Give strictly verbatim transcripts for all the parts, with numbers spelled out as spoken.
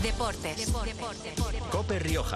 Deportes. Deportes. COPE Rioja.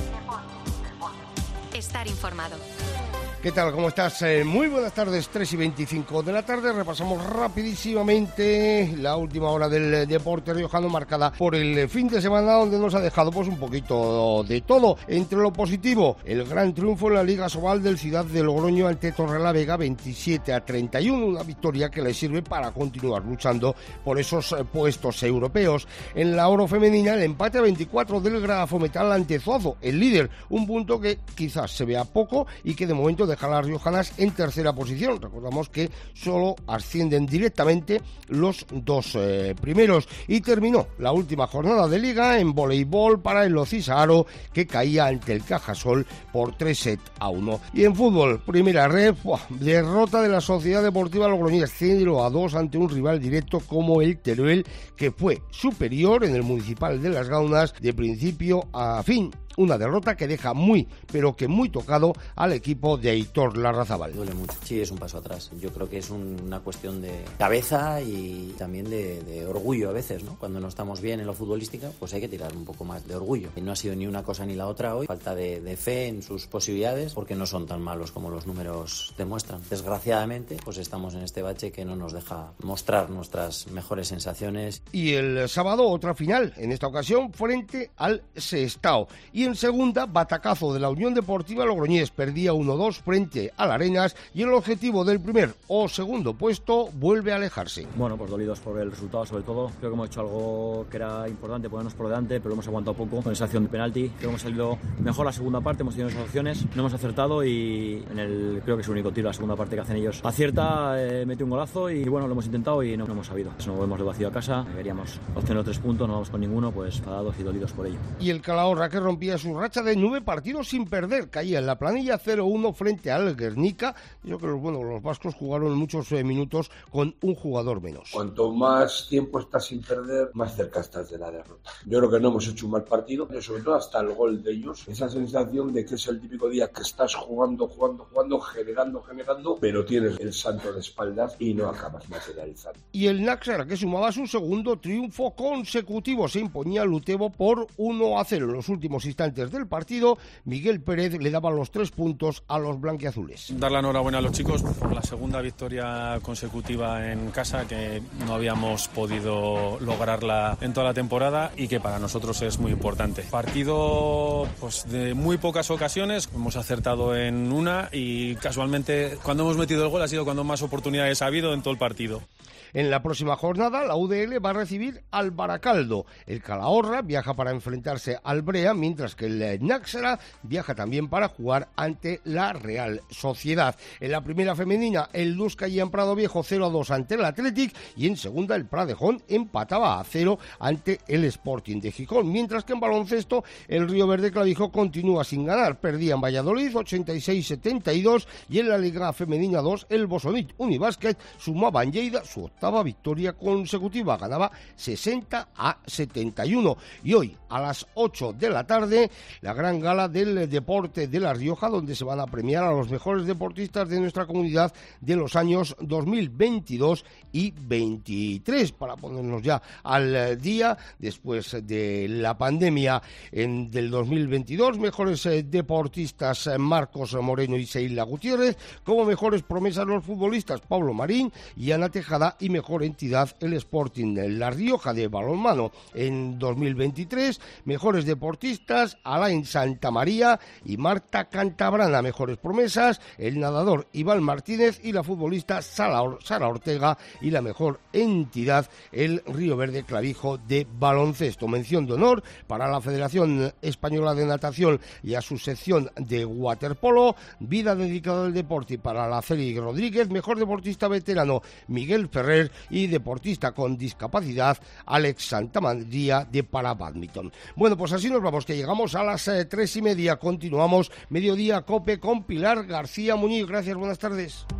Estar informado. ¿Qué tal? ¿Cómo estás? Eh, muy buenas tardes, tres y veinticinco de la tarde. Repasamos rapidísimamente la última hora del deporte riojano, marcada por el fin de semana, donde nos ha dejado pues un poquito de todo. Entre lo positivo, el gran triunfo en la Liga Sobal del Ciudad de Logroño ante Torrelavega, veintisiete a treinta y uno, una victoria que le sirve para continuar luchando por esos puestos europeos. En la oro femenina, el empate a veinticuatro del Grafometal ante Zuazo, el líder, un punto que quizás se vea poco y que de momento deja a las riojanas en tercera posición. Recordamos que solo ascienden directamente los dos eh, primeros. Y terminó la última jornada de liga en voleibol para el Locisa Aro, que caía ante el Cajasol por tres sets a uno. Y en fútbol, primera red, ¡buah!, derrota de la Sociedad Deportiva Logroñés, cero a dos ante un rival directo como el Teruel, que fue superior en el Municipal de Las Gaunas de principio a fin. Una derrota que deja muy, pero que muy tocado al equipo de Aitor Larrazabal. Duele mucho. Sí, es un paso atrás. Yo creo que es un, una cuestión de cabeza y también de, de orgullo a veces, ¿no? Cuando no estamos bien en lo futbolístico, pues hay que tirar un poco más de orgullo. Y no ha sido ni una cosa ni la otra hoy. Falta de, de fe en sus posibilidades, porque no son tan malos como los números demuestran. Desgraciadamente, pues estamos en este bache que no nos deja mostrar nuestras mejores sensaciones. Y el sábado otra final, en esta ocasión frente al Sestao. Y en segunda, batacazo de la Unión Deportiva Logroñés, perdía uno dos frente al Arenas y el objetivo del primer o segundo puesto vuelve a alejarse. Bueno, pues dolidos por el resultado sobre todo. Creo que hemos hecho algo que era importante, ponernos por delante, pero hemos aguantado poco con esa acción de penalti. Creo que hemos salido mejor la segunda parte, hemos tenido esas opciones, no hemos acertado y en el creo que es el único tiro, la segunda parte que hacen ellos. Acierta, eh, mete un golazo y bueno, lo hemos intentado y no, no hemos sabido. Nos hemos de vacío a casa, queríamos obtener tres puntos, no vamos con ninguno, pues enfadados y dolidos por ello. Y el Calahorra, que rompía su racha de nueve partidos sin perder, caía en la planilla cero uno frente al Guernica. Yo creo que bueno, los vascos jugaron muchos eh, minutos con un jugador menos. Cuanto más tiempo estás sin perder, más cerca estás de la derrota. Yo creo que no hemos hecho un mal partido, pero sobre todo hasta el gol de ellos, esa sensación de que es el típico día que estás jugando, jugando, jugando, generando, generando, pero tienes el santo de espaldas y no acabas materializando. Y el Náxara, que sumaba su segundo triunfo consecutivo, se imponía al Utebo por uno a cero. En los últimos instantes del partido, Miguel Pérez le daba los tres puntos a los blanquiazules. Dar la enhorabuena a los chicos por la segunda victoria consecutiva en casa, que no habíamos podido lograrla en toda la temporada y que para nosotros es muy importante. Partido pues de muy pocas ocasiones, hemos acertado en una y casualmente cuando hemos metido el gol ha sido cuando más oportunidades ha habido en todo el partido. En la próxima jornada, la U D L va a recibir al Baracaldo. El Calahorra viaja para enfrentarse al Brea, mientras que el Náxara viaja también para jugar ante la Real Sociedad. En la primera femenina, el Luz caía en Prado Viejo cero a dos ante el Athletic, y en segunda, el Pradejón empataba a cero ante el Sporting de Gijón. Mientras que en baloncesto, el Río Verde Clavijo continúa sin ganar. Perdía en Valladolid ochenta y seis a setenta y dos, y en la Liga Femenina dos, el Bosonit Unibásquet sumaba en Lleida su octava victoria consecutiva, ganaba sesenta a setenta y uno. Y hoy a las ocho de la tarde, la gran gala del deporte de La Rioja, donde se van a premiar a los mejores deportistas de nuestra comunidad de los años dos mil veintidós y veintitrés, para ponernos ya al día después de la pandemia. En del dos mil veintidós, mejores eh, deportistas eh, Marcos Moreno y Seila Gutiérrez, como mejores promesas los futbolistas Pablo Marín y Ana Tejada, y mejor entidad el Sporting La Rioja de balonmano. En dos mil veintitrés, mejores deportistas Alain Santamaría y Marta Cantabrana. Mejores promesas el nadador Iván Martínez y la futbolista Sara Ortega, y la mejor entidad el Río Verde Clavijo de baloncesto. Mención de honor para la Federación Española de Natación y a su sección de waterpolo. Vida dedicada al deporte para la Celi Rodríguez. Mejor deportista veterano Miguel Ferrer, y deportista con discapacidad Alex Santamaría de parabádminton. Bueno, pues así nos vamos, que llegamos a las eh, tres y media. Continuamos Mediodía COPE con Pilar García Muñiz. Gracias, buenas tardes.